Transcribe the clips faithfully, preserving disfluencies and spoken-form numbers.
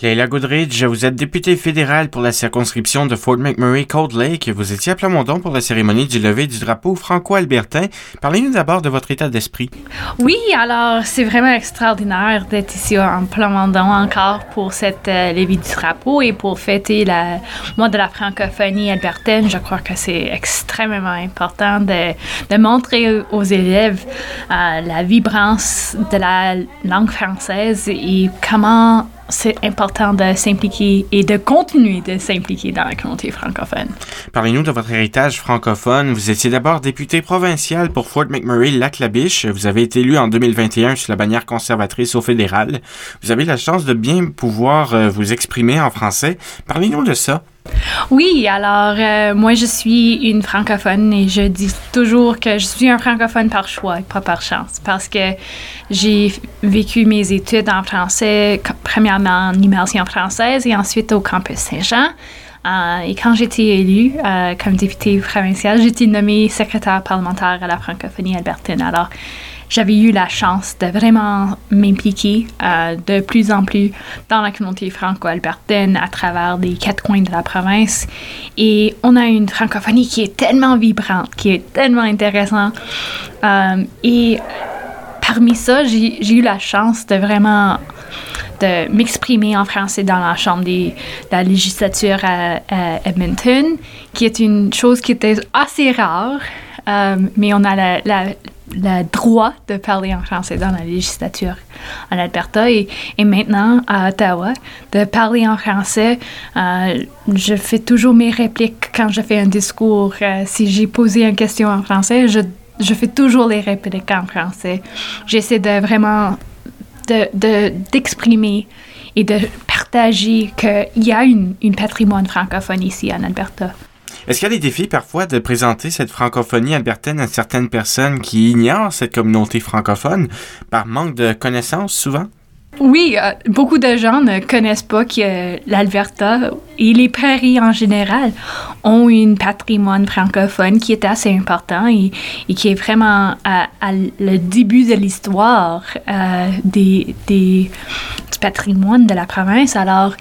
Leila Goodridge, vous êtes députée fédérale pour la circonscription de Fort McMurray-Cold Lake. Vous étiez à Plamondon pour la cérémonie du lever du drapeau franco-albertain. Parlez-nous d'abord de votre état d'esprit. Oui, alors c'est vraiment extraordinaire d'être ici en Plamondon encore pour cette euh, levée du drapeau et pour fêter le mois de la francophonie albertaine. Je crois que c'est extrêmement important de, de montrer aux élèves euh, la vibrance de la langue française et comment c'est important de s'impliquer et de continuer de s'impliquer dans la communauté francophone. Parlez-nous de votre héritage francophone. Vous étiez d'abord députée provinciale pour Fort McMurray-Lac-La-Biche. Vous avez été élue en deux mille vingt et un sous la bannière conservatrice au fédéral. Vous avez la chance de bien pouvoir euh, vous exprimer en français. Parlez-nous de ça. Oui, alors euh, moi je suis une francophone et je dis toujours que je suis un francophone par choix et pas par chance parce que j'ai vécu mes études en français, premièrement en immersion française et ensuite au campus Saint-Jean. Euh, et quand j'étais élue euh, comme députée provinciale, j'étais nommée secrétaire parlementaire à la francophonie albertaine. Alors, j'avais eu la chance de vraiment m'impliquer euh, de plus en plus dans la communauté franco-albertaine à travers les quatre coins de la province. Et on a une francophonie qui est tellement vibrante, qui est tellement intéressante. Euh, et parmi ça, j'ai, j'ai eu la chance de vraiment de m'exprimer en français dans la chambre des, de la législature à, à Edmonton, qui est une chose qui était assez rare, euh, mais on a la, la le droit de parler en français dans la législature en Alberta et, et maintenant à Ottawa, de parler en français. Euh, je fais toujours mes répliques quand je fais un discours. Euh, si j'ai posé une question en français, je, je fais toujours les répliques en français. J'essaie de vraiment de, de, d'exprimer et de partager qu'il y a une, une patrimoine francophone ici en Alberta. Est-ce qu'il y a des défis parfois de présenter cette francophonie albertaine à certaines personnes qui ignorent cette communauté francophone par manque de connaissances souvent? Oui, euh, beaucoup de gens ne connaissent pas que l'Alberta et les prairies en général ont un patrimoine francophone qui est assez important et, et qui est vraiment à, à le début de l'histoire euh, des, des, du patrimoine de la province. Alors,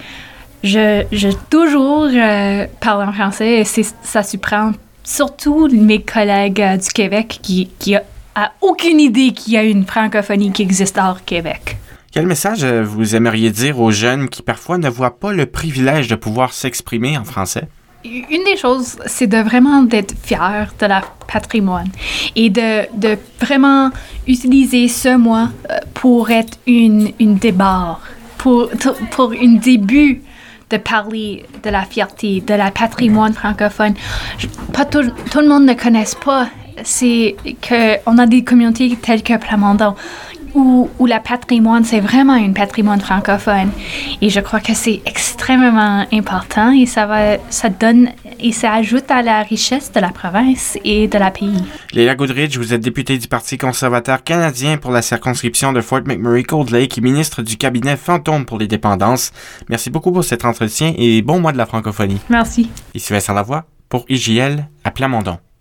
Je, je toujours euh, parle en français et c'est, ça surprend surtout mes collègues euh, du Québec qui qui a, a aucune idée qu'il y a une francophonie qui existe hors Québec. Quel message euh, vous aimeriez dire aux jeunes qui parfois ne voient pas le privilège de pouvoir s'exprimer en français? Une des choses, c'est de vraiment d'être fier de la patrimoine et de, de vraiment utiliser ce mois pour être une, une débarre, pour, pour un début de parler de la fierté, de la patrimoine francophone. Je, pas tout, tout le monde ne connaît pas. C'est qu'on a des communautés telles que Plamondon, où, où la patrimoine, c'est vraiment un patrimoine francophone. Et je crois que c'est extrêmement important et ça va, ça donne et ça ajoute à la richesse de la province et de la pays. Leila Goodridge, vous êtes députée du Parti conservateur canadien pour la circonscription de Fort McMurray-Cold Lake et ministre du cabinet fantôme pour les dépendances. Merci beaucoup pour cet entretien et bon mois de la francophonie. Merci. Ici Vincent Lavoie pour I J L à Plamondon.